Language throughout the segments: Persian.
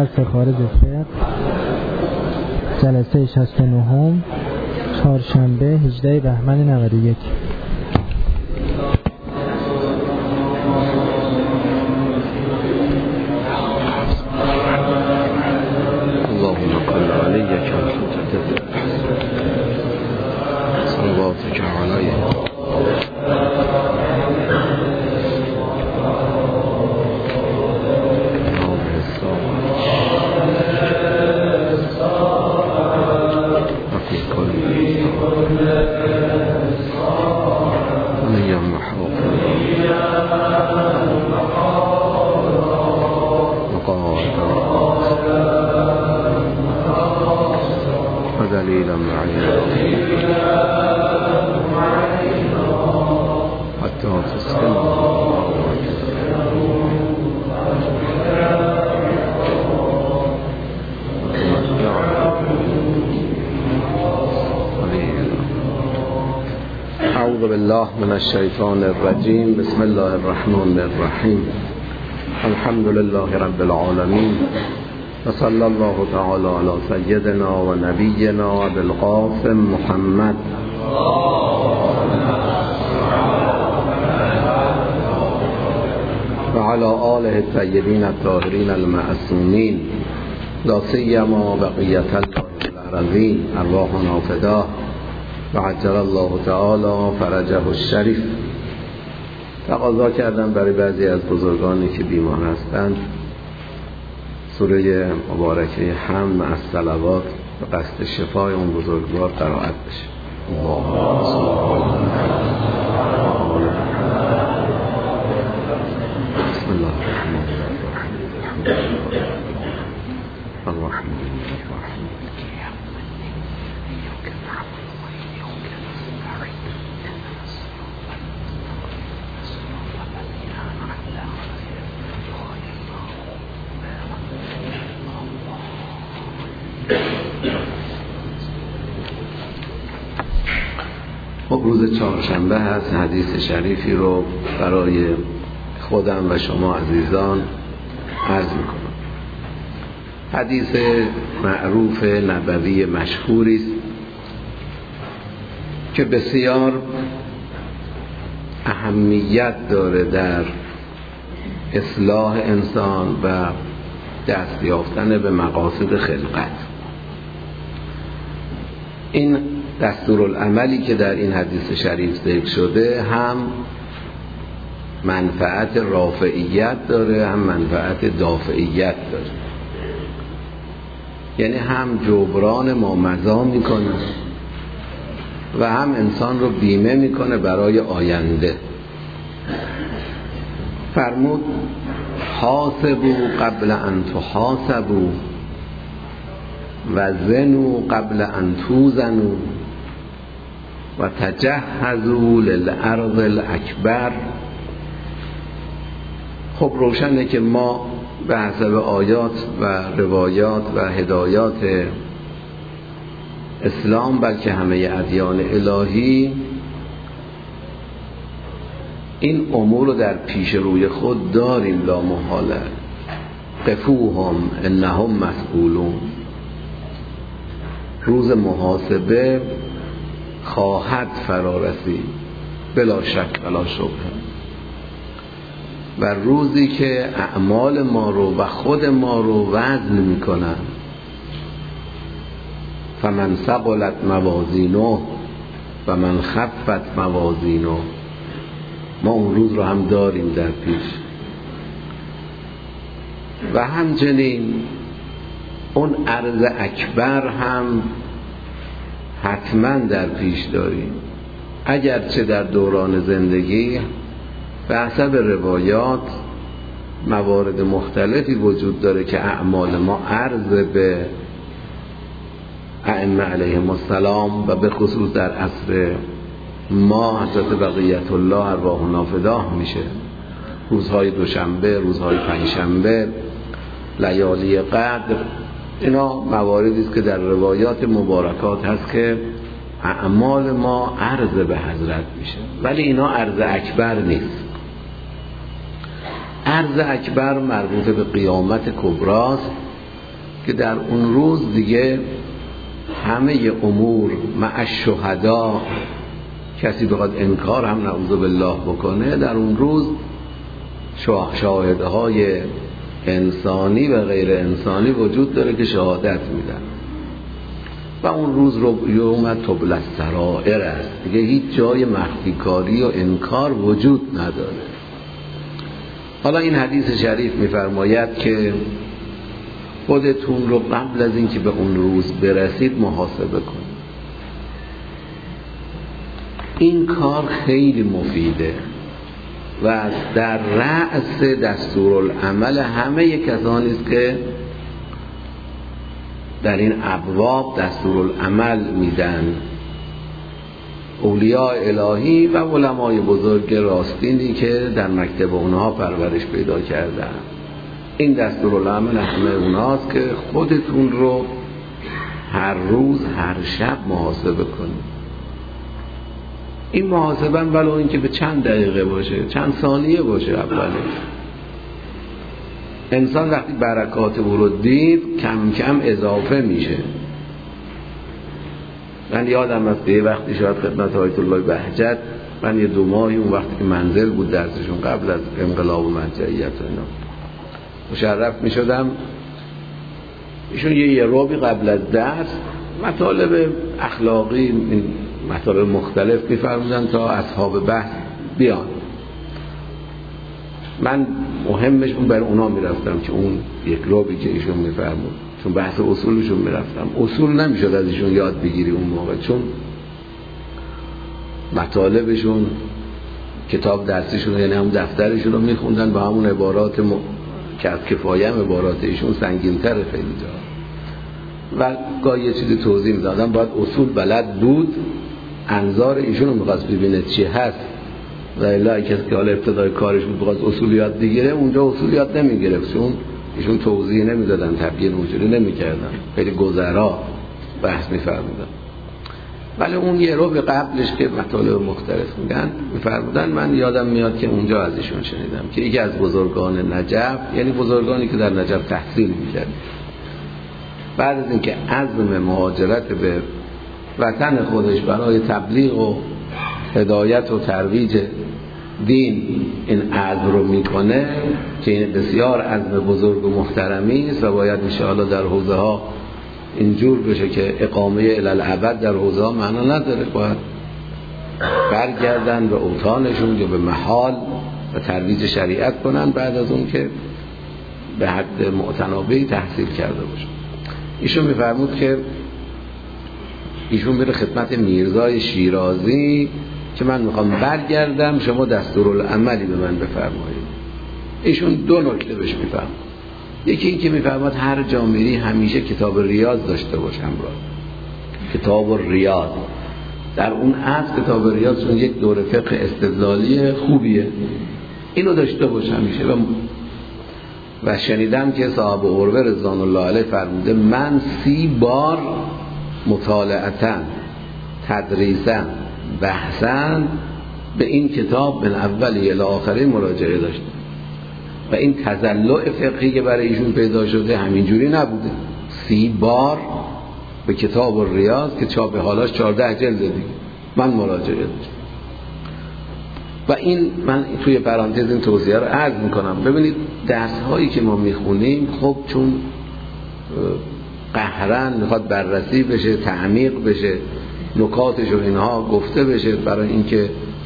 درس خارج فقه، جلسه 69، چهارشنبه 18 بهمن 91. اللهم قل علیک صلواتک علیه دليلا معينا حتى تسلم أعوذ بالله من الشيطان الرجيم. بسم الله الرحمن الرحيم. الحمد لله رب العالمين، وصلى الله تعالى على سيدنا ونبينا بالقاسم محمد وعلى آله الطيبين الطاهرين المعصومين، لا سيما بقية الله الأرضين، أرواحنا فداه وعجل الله تعالى فرجه الشریف. تقاضا کردم برای بعضی از بزرگانی که بیمار هستند سوره مبارکه حمد مع الصلوات و قصد شفای اون بزرگوار قرائت بشه. اللهم صل علی بسم الله الرحمن الرحیم. الرحمن الرحیم. خب روز چهارشنبه هست. حدیث شریفی رو برای خودم و شما عزیزان عرض میکنم. حدیث معروف نبوی مشهوری است که بسیار اهمیت داره در اصلاح انسان و دست یافتن به مقاصد خلقت. این دستورالعملی که در این حدیث شریف ذکر شده هم منفعت رافعیت داره هم منفعت دافعیت داره، یعنی هم جبران مامضی میکنه و هم انسان رو بیمه میکنه برای آینده. فرمود حاسبوا قبل ان تحاسبوا و زنوا قبل ان توزنوا و تجهزوا للعرض الاکبر. خب روشنه که ما به حسب آیات و روایات و هدایات اسلام بلکه همه ادیان الهی این امور رو در پیش روی خود داریم. لا محاله قفوهم انهم مسئولون. روز محاسبه خواهد فرا رسید بلا شک بلا شبهه، و روزی که اعمال ما رو و خود ما رو وزن میکنن. فمن ثقلت موازینه و من خفت موازینه. ما اون روز رو هم داریم در پیش و همچنین اون عرض اکبر هم حتما در پیش داریم. اگرچه در دوران زندگی به حسب روایات موارد مختلفی وجود داره که اعمال ما عرض به ائمه علیهم السلام و به خصوص در عصر ما حضرت بقیت الله ارواحنا فداه میشه. روزهای دوشنبه، روزهای پنجشنبه، لیالی قدر، اینا مواردی است که در روایات مبارکات هست که اعمال ما عرض به حضرت میشه، ولی اینا عرض اکبر نیست. عرض اکبر مربوط به قیامت کبراست که در اون روز دیگه همه امور مع الشهدا، کسی بخواد انکار هم نعوذ بالله بکنه، در اون روز شاهدهای انسانی و غیر انسانی وجود داره که شهادت میدن و اون روز رو یوم تبلی السرائر است، دیگه هیچ جای مخفی کاری و انکار وجود نداره. حالا این حدیث شریف میفرماید که خودتون رو قبل از اینکه به اون روز برسید محاسبه کنید. این کار خیلی مفیده و در رأس دستورالعمل همه کسانی است که در این ابواب دستورالعمل میدن، اولیاء الهی و علمای بزرگ راستینی که در مکتب اونها پرورش پیدا کردن. این دستورالعمل همه اونهاست که خودتون رو هر روز هر شب محاسبه کنید. این محاسبه ولو اینکه به چند دقیقه باشه، چند ثانیه باشه، اوله انسان وقتی برکات او رو دید کم کم اضافه میشه. من یادم از یه وقتی شاید خدمت آیت الله بهجت، من یه 2 ماهی اون وقتی که منزل بود درسشون قبل از انقلاب و مرجعیت و اینا مشرف میشدم، ایشون یه روبی قبل از درس مطالب اخلاقی، مطالب مختلف میفرمودن تا اصحاب بحث بیان. من مهمش اون برای اونا میرفتم که اون یک روبی که ایشون میفرمود، چون بحث اصولشون میرفتم، اصول نمیشد از ایشون یاد بگیری اون موقع، چون مطالبشون کتاب درسیشون یعنی هم دفترشون رو میخوندن با همون عبارات که از کفایه هم عبارات ایشون سنگین‌تر خیلی جا و گاهی یه چیزی توضیح میدادم، باید اصول بلد بود، انظار ایشون رو میخواست ببینه چی هست و الا کسی که حالا ابتدای کارش بود بخواد اصول یاد بگیره اونجا اصول یاد نمیگرفت، چون ایشون توضیح نمیدادن، تبیین اونجوری نمیکردن، خیلی گذرا بحث میفرمودن. ولی اون یه رو به قبلش که مطالب مختلف میفرمودن، من یادم میاد که اونجا از ایشون شنیدم که یکی از بزرگان نجف، یعنی بزرگانی که در نجف تحصیل میکرد، بعد از اینکه عزم مهاجرت به وطن خودش برای تبلیغ و هدایت و ترویج دین این عزم رو میکنه که این بسیار عزم بزرگ و محترمی است و باید انشاءالله در حوزه ها اینجور بشه که اقامه الالعبد در حوزه ها معنا نداره، باید برگردن به اوطانشون یا به محال و ترویج شریعت کنن بعد از اون که به حد معتنابی تحصیل کرده باشه. ایشون میفرمود که ایشون میره خدمت میرزای شیرازی که من میخوام برگردم، شما دستورالعملی به من بفرمایید. ایشون 2 نکته بهش میفرماد. یکی این که میفرماد هر جا میری همیشه کتاب ریاض داشته باش همراه، کتاب ریاض. در اون عصر کتاب ریاض چون یک دوره فقه استدلالی خوبیه، اینو داشته باش همیشه. و شنیدم که صاحب عروه رضوان الله علیه فرموده من 30 بار مطالعتاً تدریساً بحثاً به این کتاب من اولی الی آخری مراجعه داشته و این تزلع فقهی که برای ایشون پیدا شده همینجوری نبوده. 30 بار به کتاب ریاض که چاپ حالاش 14 جلد دیگه من مراجعه داشتم. و این من توی پرانتز این توضیح رو عرض میکنم. ببینید درس هایی که ما میخونیم خب چون قهرن میخواد بررسی بشه، تعمیق بشه، نکاتش و اینها گفته بشه برای اینکه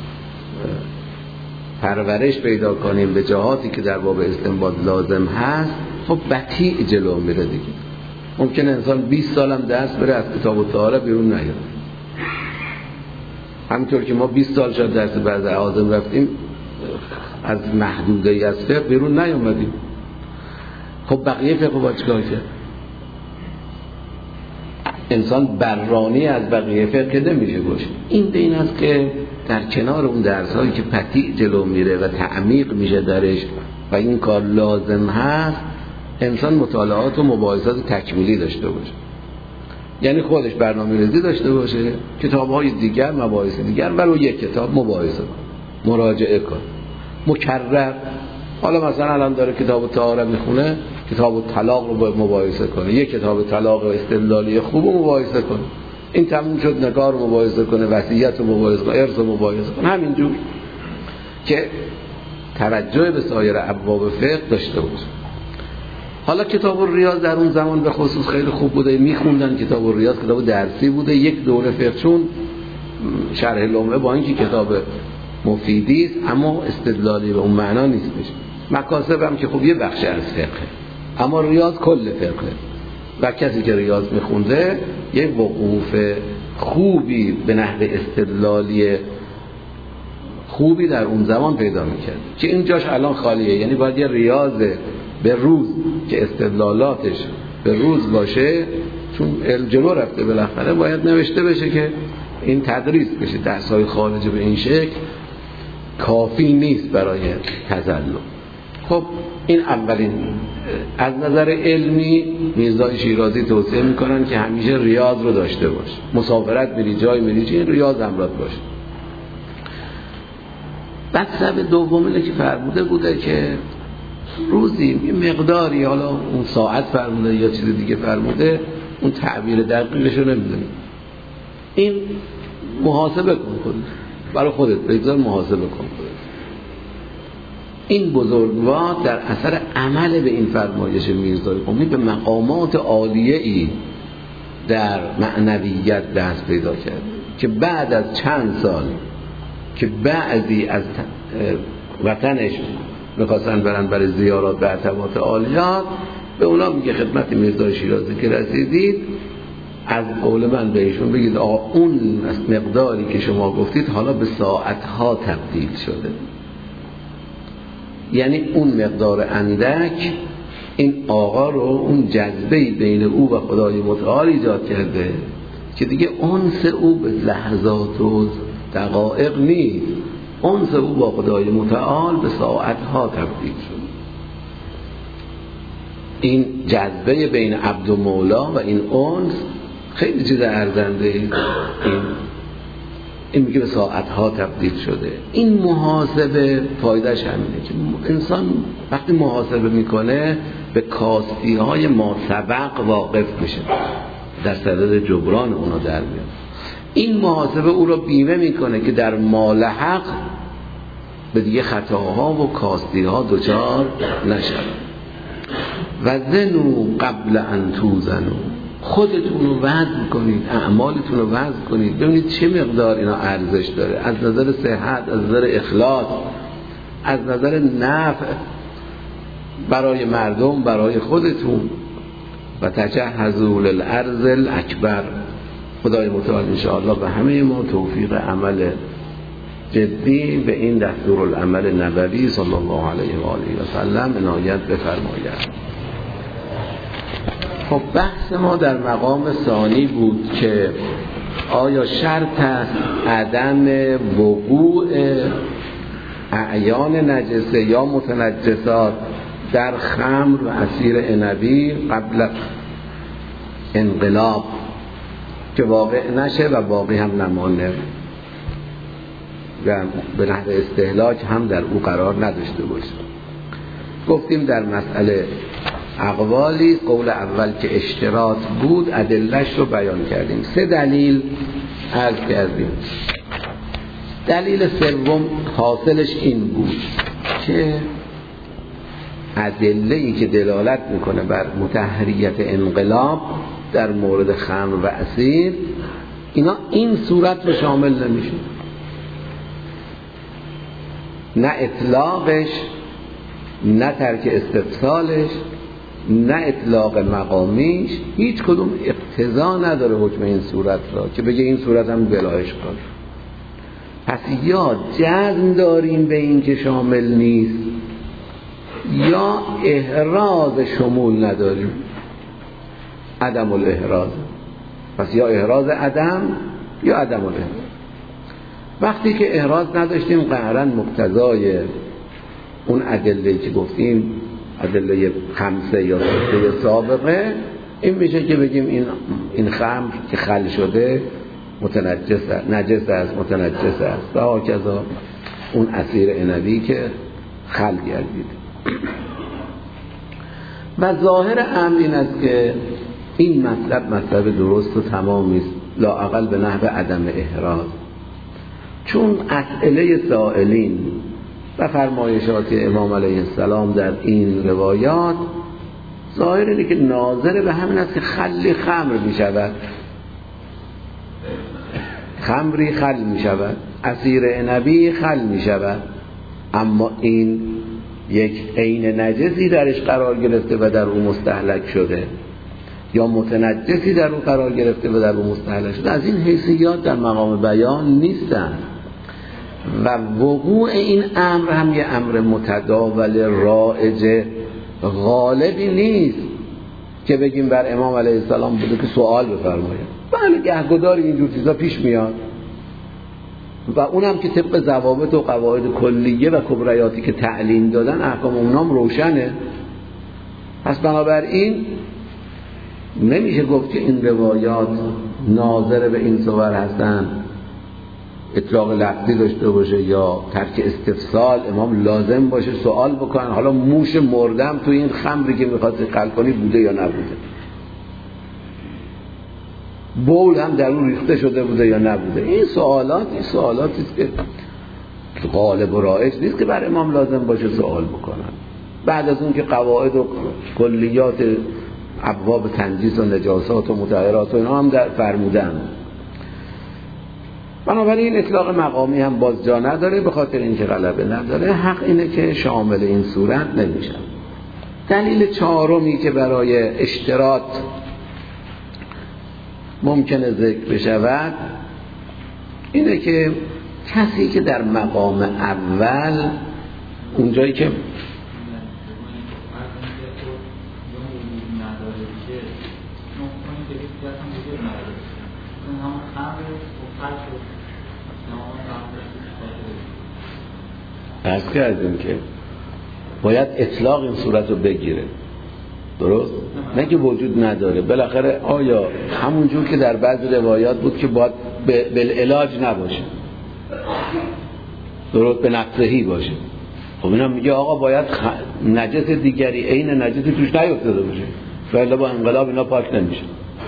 پرورش پیدا کنیم به جهاتی که در باب استنباط لازم هست، خب بطیء جلو میره دیگه. ممکنه انسان 20 سالم درس بره از کتاب الطهاره بیرون نیاد. همینطور که ما 20 سال شد درس بعض اعاظم رفتیم از محدوده از فقه بیرون نیومدیم. خب بقیه فقه با چیکار کرد؟ انسان برانی از بقیه فقه نمیشه باشه. این است که در کنار اون درس هایی که بطیء جلو میره و تعمیق میشه درش و این کار لازم هست، انسان مطالعات و مباحثات تکمیلی داشته باشه، یعنی خودش برنامه‌ریزی داشته باشه، کتاب‌های دیگر، مباحث دیگر، ولو یک کتاب مباحثه کن، مراجعه کن، مکرر. حالا مثلا الان داره کتاب طهارت میخونه، کتاب طلاق رو باید مباحثه کنه، یک کتاب طلاق استدلالی خوب رو مباحثه کنه، این تموم شد نکاح رو مباحثه کنه، وصیت رو مباحثه کنه، ارث رو مباحثه کنه، همینجور که توجه به سایر ابواب فقه داشته بود. حالا کتاب الریاض در اون زمان به خصوص خیلی خوب بوده، میخوندن کتاب الریاض، کتاب درسی بوده، یک دوره فقه، چون شرح لمعه با اینکه کتاب مفیدی است اما استدلالی به اون معنا نیستش. مکاسب هم که خب یه بخش از فقه، اما ریاض کل فقه و کسی که ریاض میخونده یک وقوف خوبی به نحو استدلالی خوبی در اون زمان پیدا میکرد که این جاش الان خالیه. یعنی باید یه ریاض به روز که استدلالاتش به روز باشه، چون علم جلو رفته بالاخره باید نوشته بشه که این تدریس بشه. درس‌های خارجی به این شکل کافی نیست برای تزلم. خب این اولین. از نظر علمی میرزای شیرازی توصیه میکنن که همیشه ریاض رو داشته باش، مسافرت میری جای میری چی، ریاض همراه باش. مطلب دومی که فرموده بوده که روزی یه مقداری، حالا اون ساعت فرموده یا چیز دیگه فرموده، اون تعبیر دقیقش رو نمیدونیم، این محاسبه کن خودت، برای خودت بگذار محاسبه کن خودت. این بزرگوار در اثر عمل به این فرمایش میرزای قمی به مقامات عالیه‌ای در معنویت دست پیدا کرد که بعد از چند سال که بعضی از وطنش میخواستن برن برای زیارات به عتبات عالیات، به اونا میگه خدمت میرزای شیرازی که رسیدید از قول من بهشون بگید آقا اون مقداری که شما گفتید حالا به ساعتها تبدیل شده. یعنی اون مقدار اندک این آقا رو اون جذبه بین او و خدای متعال ایجاد کرده که دیگه انس او به لحظات و دقایق نیست، انس او با خدای متعال به ساعتها تبدیل شد. این جذبه بین عبد و مولا و این انس خیلی چیز ارزنده. این میگه به ساعتها تبدیل شده. این محاسبه فایدهش همینه که انسان وقتی محاسبه میکنه به کاستی های ما سبق واقف میشه، در صدد جبران اونو در میاد. این محاسبه او رو بیمه میکنه که در مالحق به دیگه خطاها و کاستی ها دچار نشد. و زنو قبل ان توزنو، خودتون رو وزن کنید، اعمالتون رو وزن کنید، ببینید چه مقدار اینا ارزش داره از نظر صحت، از نظر اخلاص، از نظر نفع برای مردم، برای خودتون. و تجهزوا للارض الاکبر. خدای متعال انشاءالله به همه ما توفیق عمل جدی به این دستورالعمل نبوی صلی الله علیه و آله و سلم عنایت بفرماید. خب بحث ما در مقام ثانی بود که آیا شرط است عدم وقوع اعیان نجسه یا متنجسات در خمر و عصیر عنبی قبل انقلاب که واقع نشه و واقع هم نمانه و به نحو استهلاک هم در او قرار نداشته باشه. گفتیم در مسئله اقوالی، قول اول که اشتراط بود ادلهش رو بیان کردیم. 3 دلیل عرض کردیم. دلیل سوم حاصلش این بود که ادله‌ای که دلالت میکنه بر مطهریت انقلاب در مورد خمر و عصیر، اینا این صورت رو شامل نمیشه. نه اطلاقش، نه ترک استفصالش، نه اطلاق مقامیش، هیچ کدوم اقتضا نداره حکم این صورت را که بگه این صورت هم بلایش کن. پس یا جزم داریم به این که شامل نیست یا احراز شمول نداریم، عدم الاحراز. پس یا احراز عدم یا عدم الاحراز. وقتی که احراز نداشتیم قهرن مقتضای اون ادله که گفتیم ادله 5 یا 6 سابقه این میشه که بگیم این خمر که خل شده متنجس است، نجس است، متنجس است و هکذا اون عصیر عنبی که خل گردید. و ظاهر امر این است که این مطلب درست و تمامی است، لااقل به نحو عدم احراز، چون اسئله سائلین و فرمایشات امام علیه السلام در این روایات ظاهر اینه که ناظر به همین است که خلی خمر می شود، خمری خل می شود، عصیر عنبی خل می شود، اما این یک عین نجسی درش قرار گرفته و در او مستهلک شده یا متنجسی در او قرار گرفته و در او مستهلک شده. از این حیثیات در مقام بیان نیستن و وقوع این امر هم یه امر متداول رایج غالبی نیست که بگیم بر امام علیه السلام بوده که سوال بفرمایید. بله گهگداری اینجور چیزا پیش میاد و اونم که طبق ضوابط و قواعد کلیه و کبریاتی که تعلیم دادن احکام اونام روشنه. پس بنابراین نمیشه گفت که این روایات ناظر به این صور هستن، اطلاق لفظی داشته باشه یا ترک استفسال امام لازم باشه سوال بکنن حالا موش مردم تو این خمری که میخواد خلق کنی بوده یا نبوده، بول هم در اون ریخته شده بوده یا نبوده. این سوالاتی است که غالب و رایج نیست که بر امام لازم باشه سوال بکنن بعد از اون که قواعد و کلیات ابواب تنجیس و نجاسات و مطهرات و اینا هم در فرمودن. بنابراین اطلاق مقامی هم باز جا نداره، به خاطر اینکه غلبه نداره. حق اینه که شامل این صورت نمیشه. دلیل چهارمی که برای اشتراط ممکنه ذکر بشود اینه که کسی که در مقام اول اونجایی که پس کردیم که باید اطلاق این صورت رو بگیره، درست؟ نه که وجود نداره. بالاخره آیا همونجور که در بعض روایات بود که باید بالعلاج نباشه، درست، به نقصهی باشه، خب اینا میگه آقا باید نجس دیگری عین نجسی توش نیفتاده باشه، فعلا با انقلاب اینا پاک نمیشه.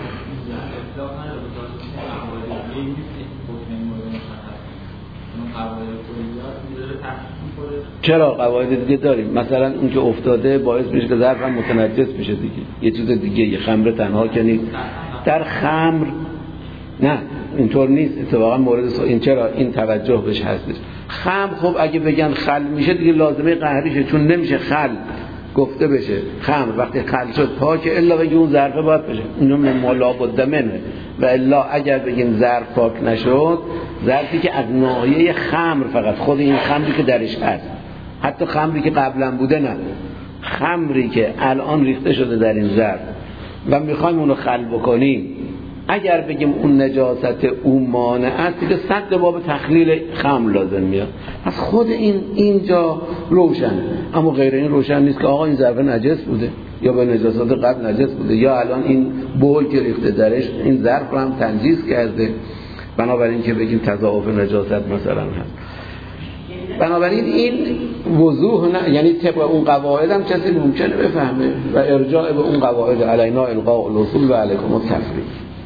چرا قواعد دیگه داریم، مثلا اون که افتاده باعث میشه که ظرف هم متنجس بشه دیگه، یه چیز دیگه، یه خمر تنها که نیست. در خمر نه اینطور نیست اتفاقا مورد این چرا این توجه بهش هستش. خمر خب اگه بگن خل میشه دیگه لازمه قهریشه، چون نمیشه خل گفته بشه. خمر وقتی خل شد پاکه الا بگه اون ظرفه باید بشه، اونم مالا بد منه. و الا اگر بگیم ظرف پاک نشد، ظرفی که از ناحیه خمر فقط خود این خمری که درش هست، حتی خمری که قبلا بوده نه، خمری که الان ریخته شده در این ظرف و میخوایم اونو خل بکنیم، اگر بگیم اون نجاست اون مانع است دیگه صد باب تخلیل خمر لازم میاد. پس خود اینجا روشن، اما غیر این روشن نیست که آقا این ظرف نجس بوده یا به نجاسات قبل نجس بوده یا الان این بول که ریخته درش این ظرف رو هم تنجیس کرده، بنابراین که بگیم تضاعف نجاست مثلا هست. بنابراین این وضوح یعنی طبق اون قواعد هم کسی ممکنه بفهمه و ارجاع به اون قواعد علینا القاء الاصول و علیکم التفریق.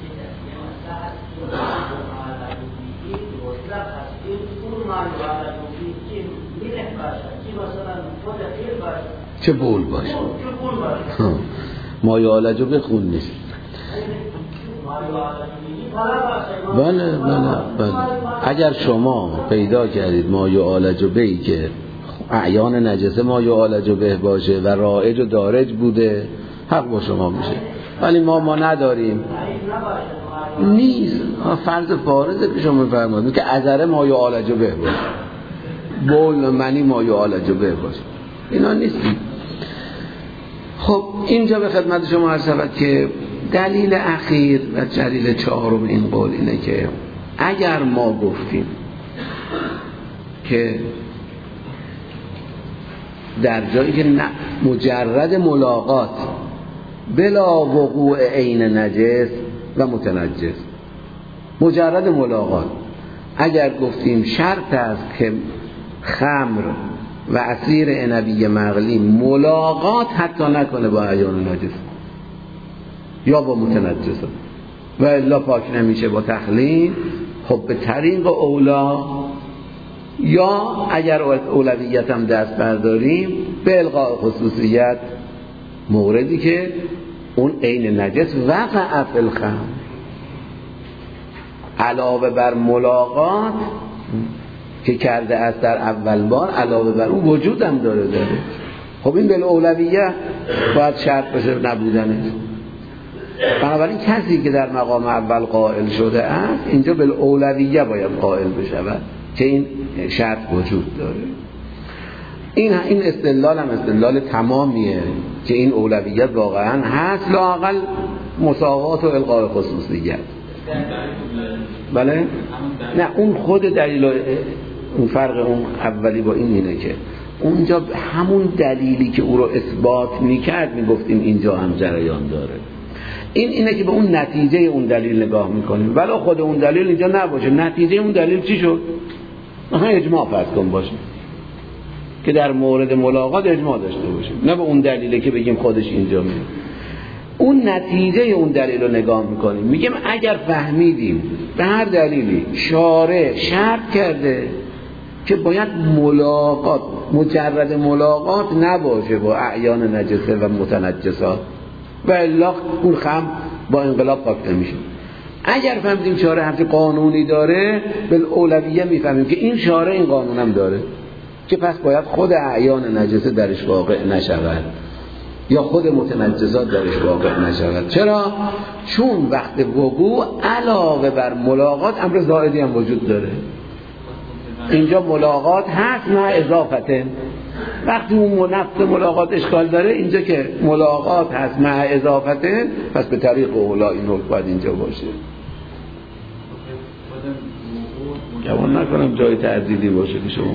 چه بول باشه مایعالج رو بخون نیست. بله اگر شما پیدا کردید مایعالج به که اعیان نجسه مایعالج به باشه و رائج و دارج بوده حق با شما میشه، ولی ما نداریم، نیست. فرض فارضه که شما فرمایید که عذره مایعالج به باشه، بول منی مایعالج به باشه، اینا نیستی. خب اینجا به خدمت شما عرض شود که دلیل اخیر و دلیل چهارم این قول اینه که اگر ما گفتیم که در جایی که مجرد ملاقات بلا وقوع عین نجس و متنجس، مجرد ملاقات اگر گفتیم شرط است که خمر و عصیر عنبی مغلی ملاقات حتی نکنه با اعیان نجس یا با متنجسات و الا پاک نمیشه با تخلیم. خب به طریق اولا یا اگر اولویت هم دست برداریم به الغاء خصوصیت موردی که اون عین نجس وقع فی الخمر علاوه بر ملاقات که کرده است در اول بار، علاوه بر اون وجود هم داره. خب این بالاولویه باید شرط بشه نبودنه. بنابراین کسی که در مقام اول قائل شده است اینجا بالاولویه باید قائل بشود که این شرط وجود داره. این استدلال هم استدلال تمامیه که این اولویت واقعا هست، لااقل مساوات و الغاء خصوصیت. بله؟ نه اون خود دلیل، اون فرق اون اولی با این اینه که اونجا همون دلیلی که او رو اثبات میکرد میگفتیم اینجا هم جریان داره. اینه که به اون نتیجه اون دلیل نگاه میکنیم، ولی خود اون دلیل اینجا نباشه. نتیجه اون دلیل چی شد؟ اجماع فرض کن باشه که در مورد ملاقات اجماع داشته باشیم، نه به اون دلیله که بگیم خودش اینجا میاد. اون نتیجه اون دلیل رو نگاه میکنیم، میگیم اگر فهمیدیم به هر دلیلی شارع شرط کرده که باید ملاقات، مجرد ملاقات نباشه با اعیان نجسه و متنجسات و الا اون خمر با انقلاب پاک نمیشه. اگر فهمیدیم شارع همچه قانونی داره، بالاولویه میفهمیم که این شارع این قانون هم داره که پس باید خود اعیان نجسه درش واقع نشود یا خود متنجسات درش واقع نشود. چرا؟ چون وقت وقوع علاوه بر ملاقات امر زائدی هم وجود داره. اینجا ملاقات هست نه اضافته. وقتی اون نفس ملاقات اشکال داره، اینجا که ملاقات هست مع اضافته، پس به طریق اولا این حکم باید اینجا باشه. گمان نکنم جای تعدیلی باشه که شما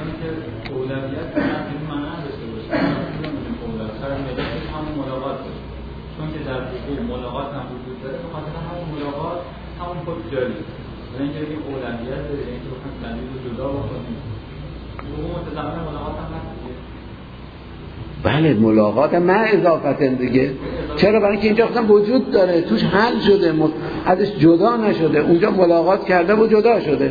چون که در حقوق ملاقات هم وجود داره، بخاطر همون ملاقات همون خود جاری. برای اینکه این اولویت داره، اینکه بخوایم دلیل رو جدا بکنیم. حقوق متضمن ملاقات هم هست دیگه. بله ملاقات هم مع اضافت دیگه. چرا؟ برای اینکه اینجا خودم وجود داره، توش حل شده، ازش جدا نشده. اونجا ملاقات کرده و جدا شده.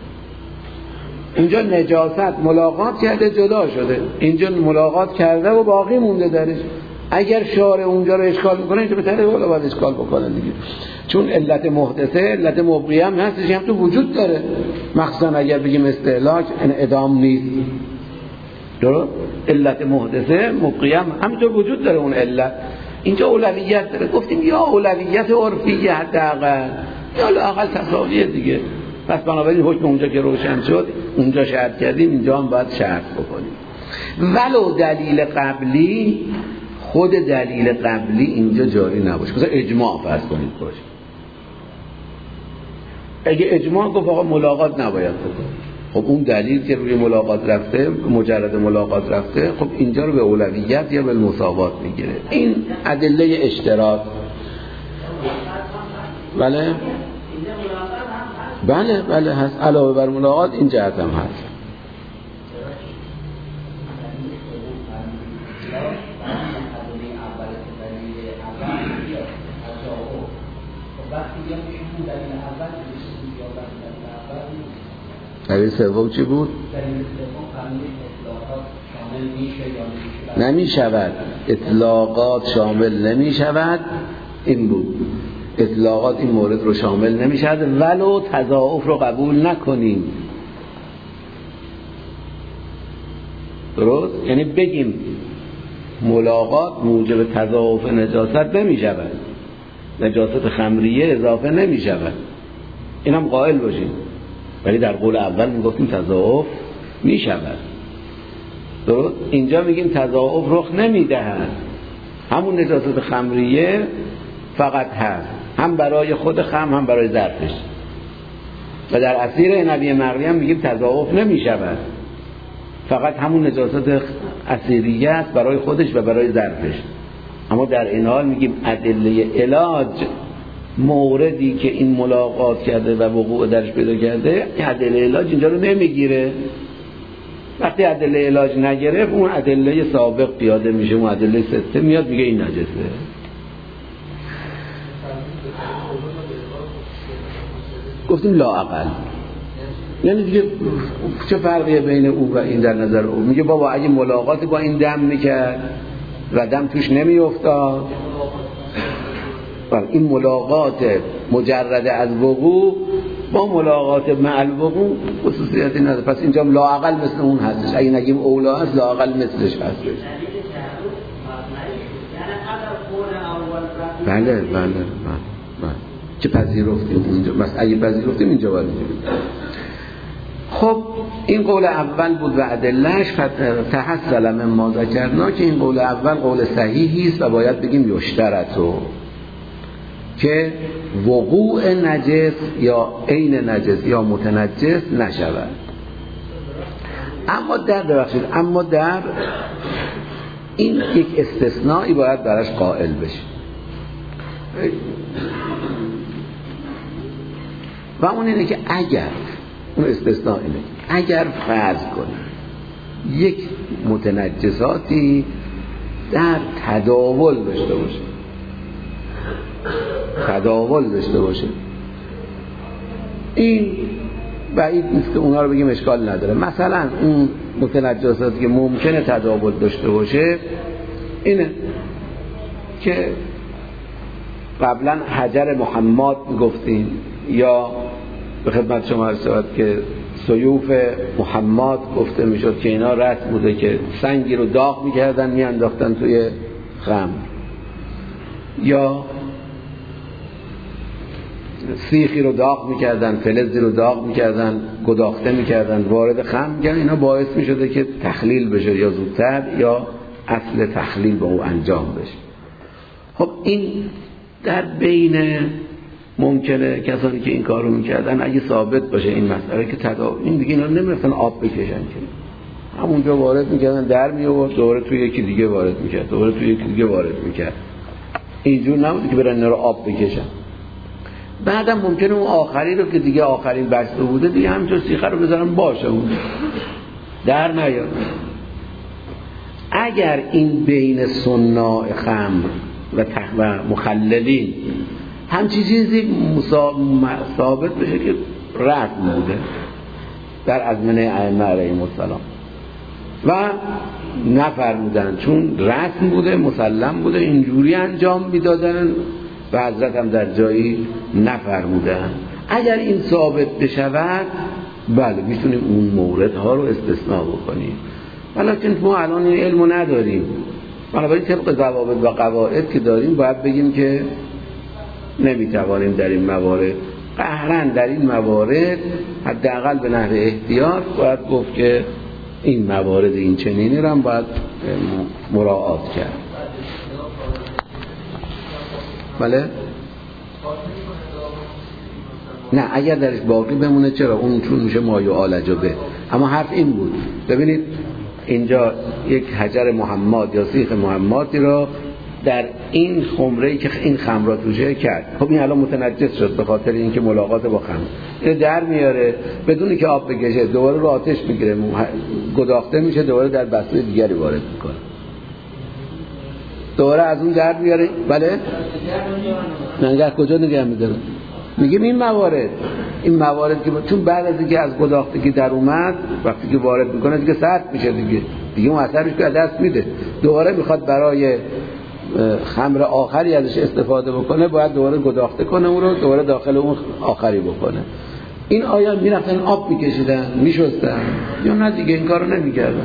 اونجا نجاست ملاقات کرده جدا شده، اینجا ملاقات کرده و باقی مونده درش. اگر شارع اونجا رو اشکال میکنه، اینجا به طریق اولا باید اشکال بکنه دیگه، چون علت محدثه علت مبقیه هم هستش، هم تو وجود داره. مخصوصا اگر بگیم استهلاک انعدام نیست، درست؟ علت محدثه مبقیه هم تو وجود داره. اون علت اینجا اولویت داره. گفتیم یا اولویت عرفیه حداقل یا لااقل تساویه دیگه. پس بنابراین حکم اونجا که روشن شد، اونجا شرط کردیم، اینجا هم باید شرط بکنیم. ولو دلیل قبلی، خود دلیل قبلی اینجا جاری نباشه. مثلا اجماع فرض کنید باشه. اگه اجماع گفت آقا ملاقات نباید بکنید، خب اون دلیل که روی ملاقات رفته، مجرد ملاقات رفته، خب اینجا رو به اولویت یا به مساوات میگیره. این ادله اشتراک. بله بله بله هست. علاوه بر ملاقات این جهت هم هست. دلیل سوم چی بود؟ نمی شود. اطلاقات شامل نمی شود. این بود. اطلاقات این مورد رو شامل نمی شود ولو تضاعف رو قبول نکنیم. درست؟ یعنی بگیم ملاقات موجب تضاعف نجاست نمی شود، نجاست خمریه اضافه نمی شود، این هم قائل باشیم. ولی در قول اول میگفتیم تضاعف می شود. درست؟ اینجا میگیم تضاعف رخ نمیدهد، همون نجاست خمریه فقط هست، هم برای خود خمر هم برای ظرفش. و در عصیر عنبی مغلی هم میگیم تضاعف نمی شود، فقط همون نجاست عصیریه است برای خودش و برای ظرفش. اما در این حال میگیم ادله علاج، موردی که این ملاقات کرده و وقوع درش پیدا کرده، ادله علاج اینجا رو نمیگیره. وقتی ادله علاج نگرفت اون ادله سابق پیاده میشه، اون ادله سته میاد میگه این نجسه. گفتیم لااقل، یعنی دیگه چه فرقیه بین او و این در نظر او؟ میگه بابا اگه ملاقات با این دم میکرد و دم توش نمیافتاد، این ملاقات مجرد از وقوع با ملاقات مع الوقوع خصوصیتی نداره، پس اینجا لااقل مثل اون هستش. اگه نگیم اولا هست لااقل مثلش هستش. بله چه پذیرفتیم اونجا، بس اگه پذیرفتیم اینجا باید میگیم. خب این قول اول بود و ادلهش تحصل من ما ذکرنا که این قول اول قول صحیحی است و باید بگیم یشترطو که وقوع نجس یا عین نجس یا متنجس نشود. اما در این یک استثنایی باید براش قائل بشه و اون اینه که اگر اون استثناء اینه اگر فرض کنیم یک متنجساتی در تداول داشته باشه این بعید نیست که اونا رو بگیم اشکال نداره. مثلا اون متنجساتی که ممکنه تداول داشته باشه اینه که قبلا حجر محمد گفتیم یا به خدمت شما عرض شد که سیوف محمد گفته میشد که اینا رسم بوده که سنگی رو داغ میکردن میانداختن توی خمر، یا سیخی رو داغ میکردن، فلزی رو داغ میکردن، گداخته میکردن، وارد خمر میکردن. اینا باعث میشده که تخلیل بشه یا زودتر یا اصل تخلیل با او انجام بشه. خب این در بین ممکنه کسانی که این کار رو میکردن اگه ثابت باشه این مسئله که این دیگه اینا نمیرفتن آب بکشن که همونجا وارد میکردن، در میآورد دوباره توی یکی دیگه وارد میکرد، دوباره توی یکی دیگه وارد میکرد. اینجور نبود که برن اینا رو آب بکشن. بعدم ممکنه اون آخری رو که دیگه آخرین بسته بوده دیگه همینجور سیخه رو بذارن باشه اون در نیاد. اگر این بین صناع خمر و مخللین همچی چیزی ثابت بشه که رسم بوده در ازمنه ائمه علیهم السلام و نفرمودن چون رسم بوده مسلم بوده اینجوری انجام میدادن و حضرت هم در جایی نفرمودن، اگر این ثابت بشود بله میتونیم اون موردها رو استثناء بکنیم. ولیکن ما الان این علمو نداریم، بنابراین طبق ضوابط و قواعد که داریم باید بگیم که نمیتوانیم در این موارد قهرن در این موارد حداقل به نحو احتیاط باید گفت که این موارد این چنینی رو هم باید مراعات کرد. بله؟ نه اگر درش باقی بمونه چرا؟ اون چون میشه مایو آلجا به. اما حرف این بود ببینید اینجا یک حجر محمد یا سیخ محمدی را در این خمره‌ای که این خمر را توشه کرد، خب این الان متنجس شد به خاطر اینکه ملاقات با خمر اینو در میاره بدونی که آب بکشه، دوباره رو آتش میگیره، گداخته میشه، دوباره در بسته دیگری وارد میکنه، دوباره از اون در میاره. بله نگه کجا نگه میداره؟ میگیم این موارد که چون بعد از اینکه از گداختگی در اومد وقتی که وارد میکنه دیگه سرد میشه، دیگه اون اثرش که دست میده، دوباره میخواد برای خمر آخری ازش استفاده بکنه باید دوباره گداخته کنه اون رو، دوباره داخل اون آخری بکنه. این آیا میرفتن آب میکشیدن میشستن یا نه دیگه این کارو نمیکردن؟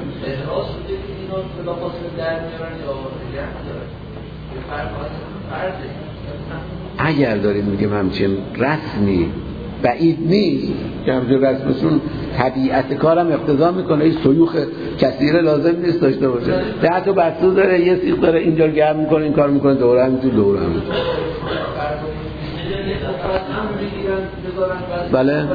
اگر داریم میگیم همچین رسمی بعید نیست که همچین رسمشون طبیعت کارم اقتضا میکنه این سیوخ کثیره لازم نیست داشته باشه، ده تا بسته داره یه سیخ داره اینجا گرم میکنه این کار میکنه دوره هم تو دوره هم. بله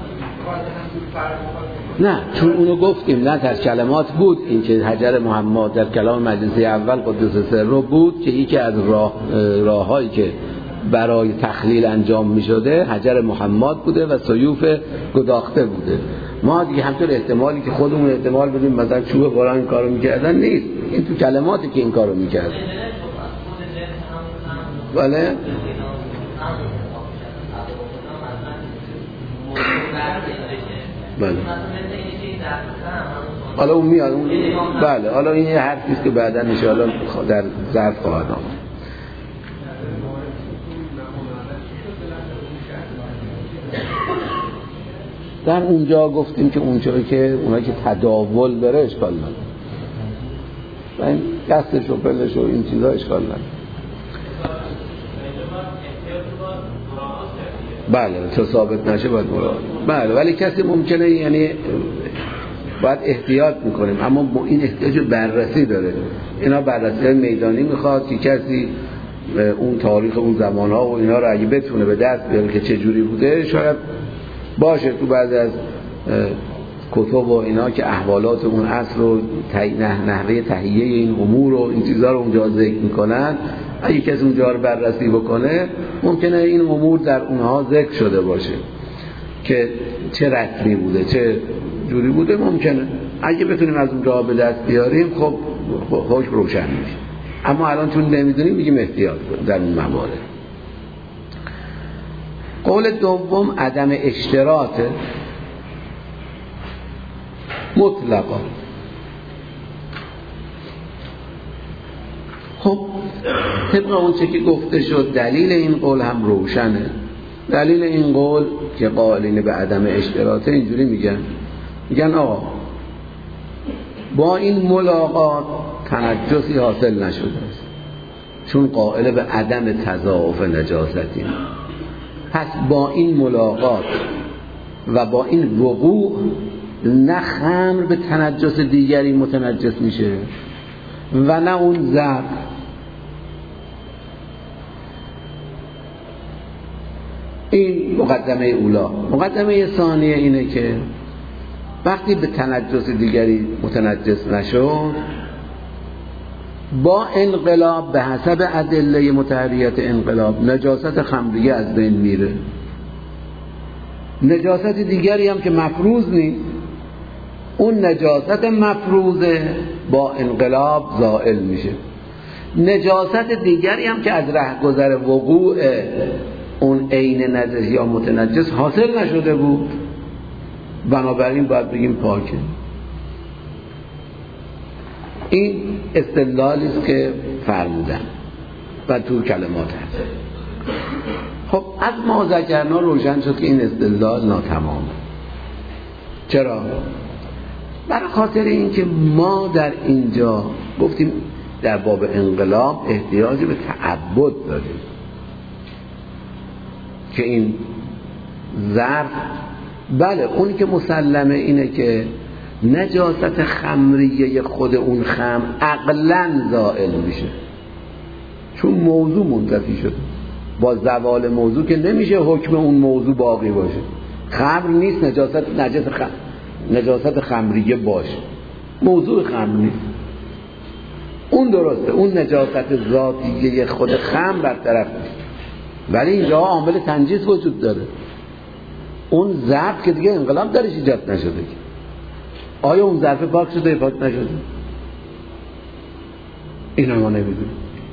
نه چون اونو گفتیم نه در کلمات بود این که حجر محمد در کلام مجلسی اول قدس سره بود که یکی از راههایی که برای تخلیل انجام می شده حجر محمد بوده و سیوف گداخته بوده. ما دیگه همطور احتمالی که خودمون احتمال بدیم مثلا چوب بارا این کارو میکردن نیست، این تو کلماتی که این کارو میکرد. بله بله حالا اون میاد اون بله حالا این یه حرفیست که بعدا ان شاء الله در ظرف خواهد آمد. در اونجا گفتیم که اونجایی که اونایی که تداول داره اشکال نداره و این دستش و پلش و این چیزا اشکال نداره. بله تا ثابت نشه باید مراد. بله ولی کسی ممکنه یعنی باید احتیاط میکنیم، اما این احتیاج بررسی داره. اینا بررسی میدانی میخواد که کسی اون تاریخ اون زمانها و اینا رو اگه بتونه به دست بیاره که چه جوری بوده، شاید باشه تو بعضی از کتب و اینا که احوالات اون عصر و نحوه تهیه این امور و این چیزا رو اونجا ذکر میکنن، اگه کسی اونجا رو بررسی بکنه ممکنه این امور در اونها ذکر شده باشه که چه رسمی بوده چه جوری بوده. ممکنه اگه بتونیم از اونجا به دست بیاریم خب حکم روشن میشه، اما الان چون نمیدونیم میگیم احتیاط کنیم در این موارد. قول دوم عدم اشتراط مطلقا. خب طبق اون چه که گفته شد دلیل این قول هم روشنه. دلیل این قول که قائلین به عدم اشتراطه اینجوری میگن آقا با این ملاقات تنجسی حاصل نشده است، چون قائل به عدم تضاعف نجاستی، پس با این ملاقات و با این وقوع نه خمر به تنجس دیگری متنجس میشه و نه اون ظرف. این مقدمه اولا. مقدمه ثانیه اینه که وقتی به تنجس دیگری متنجس نشد، با انقلاب به حسب ادله متحریت انقلاب نجاست خمریه از بین میره. نجاست دیگری هم که مفروض نیست، اون نجاست مفروضه با انقلاب زائل میشه. نجاست دیگری هم که از رهگذر وقوع اون عین نجس یا متنجس حاصل نشده بود، بنابراین باید بگیم پاکه. این استدلالی است که فرمودن و تو کلمات هست. خب از ما ذکرنا روشن شد که این استدلال ناتمامه. چرا؟ برای خاطر اینکه ما در اینجا گفتیم در باب انقلاب احتیاجی به تعبد داریم که این ظرف، بله اونی که مسلمه اینه که نجاست خمریه خود اون خمر عقلاً زائل میشه، چون موضوع منتفی شده. با زوال موضوع که نمیشه حکم اون موضوع باقی باشه. خمر نیست نجاست خمریه باشه، موضوع خمر نیست. اون درسته، اون نجاست ذاتیه خود خمر برطرف نیست، ولی اینجا عامل تنجیس وجود داره. اون ظرف که دیگه انقلاب درش ایجاد نشده، آیا اون ظرف پاک شده یا پاک نشده؟ اینا ما نمیدونیم.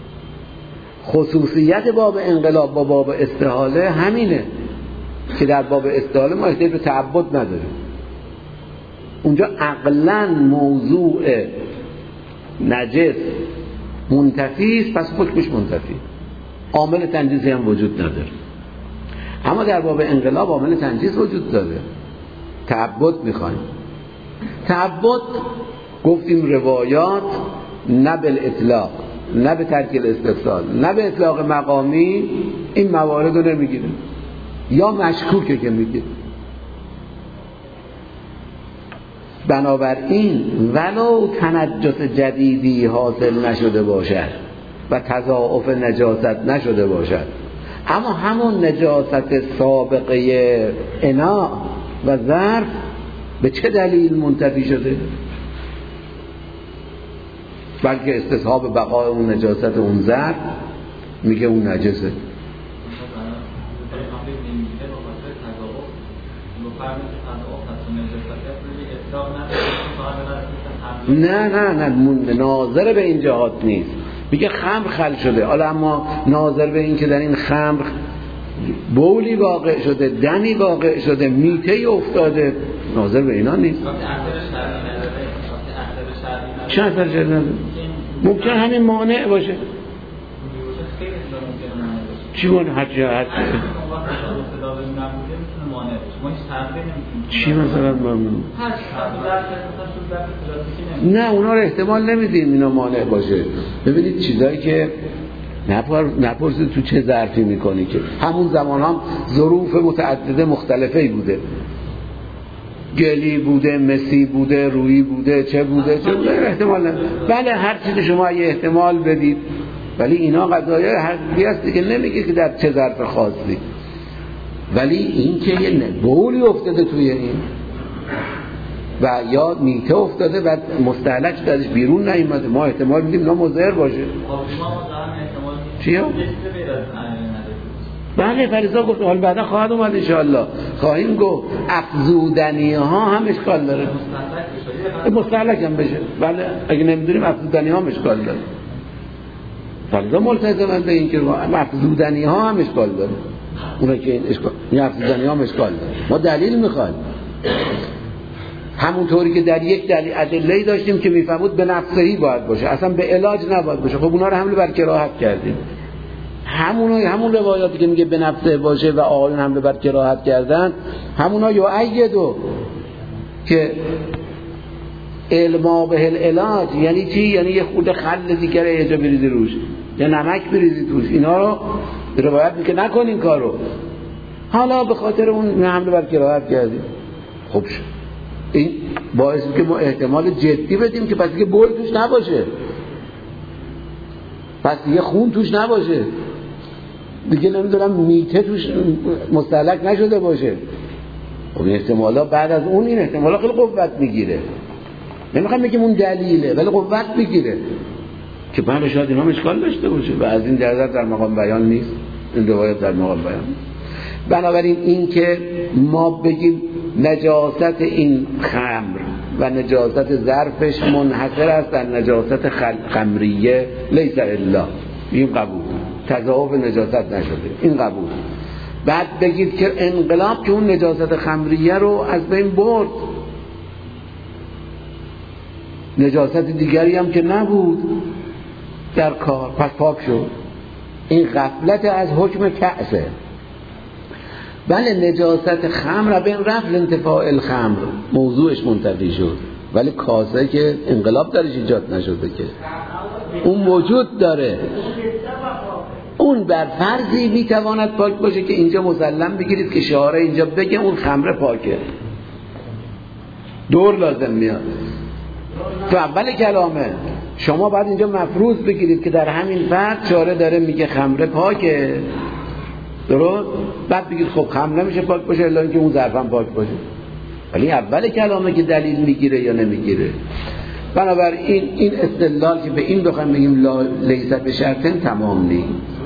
خصوصیت باب انقلاب با باب استحاله همینه که در باب استحاله ما احتیاج به تعبد نداریم. اونجا عقلاً موضوع نجس منتفی است، پس حکمش منتفی، عامل تنجیسی هم وجود نداره. اما در باب انقلاب عامل تنجیس وجود داره، تعبد میخوایم. تعبد گفتیم روایات نه بالاطلاق، نه به ترک الاستفسال، نه به اطلاق مقامی این موارد رو نمیگیره، یا مشکوکه که میگه. بنابراین ولو تنجس جدیدی حاصل نشده باشد و تضاعف نجاست نشده باشد، اما همون نجاست سابقه اناء و ظرف به چه دلیل منتفی شده؟ بلکه استصحاب بقای اون نجاست اون ظرف میگه اون نجسه. نه ناظر به این جهات نیست، میگه خمر خل شده. حالا اما ناظر به این که در این خمر بولی واقع شده، دمی واقع شده، میته افتاده، ناظر به اینا نیست. چه اثر شرعی نداره؟ ممکن همین مانع باشه. چی مانع؟ هر جهت چی مثلا ممنون؟ نه اونا رو احتمال نمیدیم اینا مانع باشه. ببینید چیزایی که نپرسید تو چه ظرفی میکنی، که همون زمان هم ظروف متعدده مختلفی بوده، گلی بوده، مسی بوده، رویی بوده، چه بوده احتمال نه. بله هر چیزی شما یه احتمال بدید، ولی اینا قضایای حقیقی هست دیگه، نمیگه که در چه ظرف خاصی. ولی این که یه بولی افتاده توی این و یا میته افتاده و مستهلک درش بیرون نیومده، ما احتمال میدیم اینا مضر باشه. چیه؟ بله فریضا گفت، حال بعدا خواهد اومد انشاءالله، خواهیم گفت افزودنی ها هم اشکال داره، مستهلک هم بشه. بله اگه نمیدونیم افزودنی ها هم اشکال داره، فریضا ملتزمند به این که افزودنی ها هم اشکال داره. اونا که این اشکال، این افزودنی ها هم اشکال داره. ما دلیل میخوایم، همونطوری که در یک دلیل ادله‌ای داشتیم که میفهمود به نفسهی باید باشه، اصلا به علاج نباید باشه. خب اونا رو حمل بر کراهت کردیم. همون روایاتی که میگه به نفسه باشه و آقایون حمل بر کراهت کردن، همونا یؤیدو که علما به العلاج یعنی چی؟ یعنی یه خورده خل دیگر یه جا بریزی روش یا نمک بریزی توش، اینا رو روایت میگه نکن این کارو. حالا به خاطر اون حمل بر کراهت کردیم. خب این باعث که ما احتمال جدی بدیم که پس دیگه بول توش نباشه، پس دیگه خون توش نباشه، دیگه نمیدونم میته توش مستهلک نشده باشه. خب این احتمالا بعد از اون این احتمالا خیلی قوت میگیره. نمیخوام بگم اون دلیله، ولی قوت میگیره که بعد شاید اینا اشکال داشته باشه و از این جهت در مقام بیان نیست، این روایت در مقام بیان. بنابراین این که ما بگیم نجاست این خمر و نجاست ظرفش منحصر است در نجاست خمریه لیس الا، این قبول، تضاعف نجاست نشده، این قبول. بعد بگید که انقلاب که اون نجاست خمریه رو از بین برد، نجاست دیگری هم که نبود در کار، پس پاک شد. این غفلت از حکم کأسه. بله نجاست خمر بین رفع انتفاع الخمر موضوعش منتفی شد، ولی کاسه که انقلاب درش ایجاد نشده، که اون موجود داره، اون بر فرضی میتواند پاک باشه که اینجا مسلم بگیرید که شعاره اینجا بگه اون خمر پاکه، دور لازم میاد تو اول کلامه. شما بعد اینجا مفروض بگیرید که در همین فرض شعاره داره میگه خمر پاکه، درست؟ بعد بگید خب خمر نمیشه پاک باشه الا اینکه اون ظرفم پاک باشه، ولی اول کلامه که دلیل میگیره یا نمیگیره. بنابراین این استدلال که به این بخوایم بگیم لیس به شرطن تمام نیست.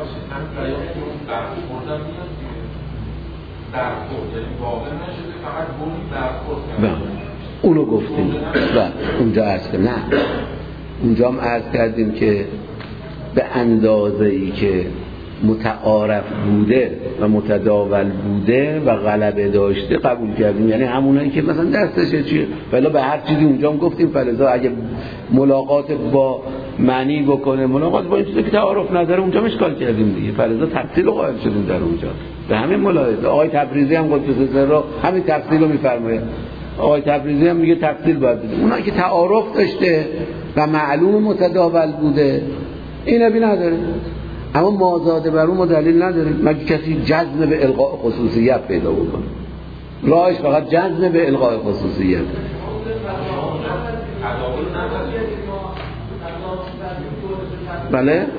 اونو گفتیم اونجا عرض کردیم، نه اونجا هم عرض کردیم که به اندازه‌ای که متعارف بوده و متداول بوده و غلبه داشته قبول کردیم، یعنی همونایی که مثلا دستشه چیه، ولی به هر چیزی اونجا هم گفتیم فلزا اگه ملاقات با معنی بکنه، ملاقات با این چیزی که تعارف نداره اونجا اشکال کردیم دیگه، فلزا تفصیل قائل شدیم در اونجا. به همین ملاحظه آقای تبریزی هم قدس سره همین تفصیل رو میفرماید. آقای تبریزی هم میگه تفصیل باید بدیم. اونایی که تعارف داشته و معلوم متداول بوده اینا بی نداره، اما مازاده بر اون دلیل نداریم، مگه کسی جزم به الغاء خصوصیت پیدا بکنه، راهش فقط جزم به الغاء خصوصیت. بله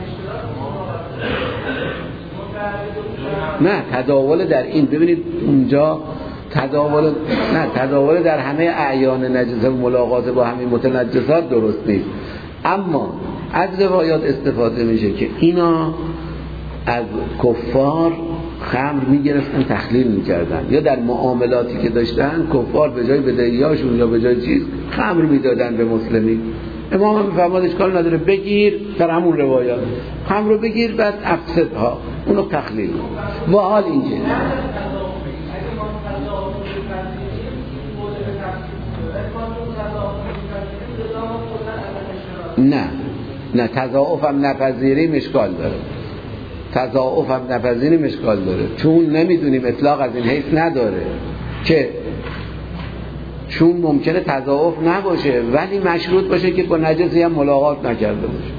نه تداول در این، ببینید اونجا تداول در همه اعیان نجسه و ملاقات با همین متنجسات درست نیست، اما از روایات استفاده میشه که اینا از کفار خمر میگرفتن تخلیل میکردن، یا در معاملاتی که داشتن کفار به جای بدهیاشون یا به جای چیز خمر میدادن به مسلمین. امام هم میفرماد اشکال نداره بگیر، در همون روایات خمر رو بگیر بعد افسدها، اونو تخلیل. و حال اینجا نه تضاعف هم نپذیریم اشکال داره، تضاعف هم نپذیریم اشکال داره، چون نمیدونیم اطلاق از این حیث نداره که چون ممکنه تضاعف نباشه ولی مشروط باشه که با نجسی هم ملاقات نکرده باشه.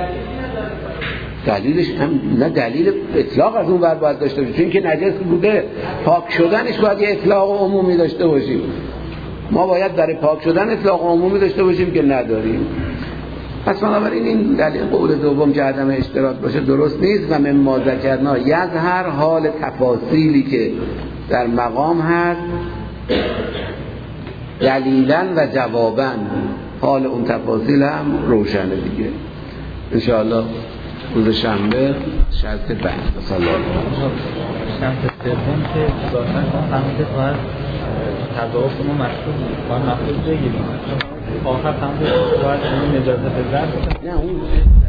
دلیلش هم نه، دلیل اطلاق از اون ور باید داشته باشه، چون که نجس بوده پاک شدنش باید یه اطلاق عمومی داشته باشیم. ما باید برای پاک شدن اطلاق عمومی داشته باشیم که نداریم. پس بنابراین این دلیل قول دوم که عدم اشتراط باشه درست نیست. و مما ذکرنا یظهر حال تفاصیلی که در مقام هست دلیلا و جوابا، حال اون تفاصیل هم روشنه دیگه. انشاءالله روز شنبه شرط بحث صلی الله علیه و شرط سوم که ذاتاً فهمیده باید تضاعف ما مشروط بگیریم آخر فهمیده باید این اجازه به ذات نه اون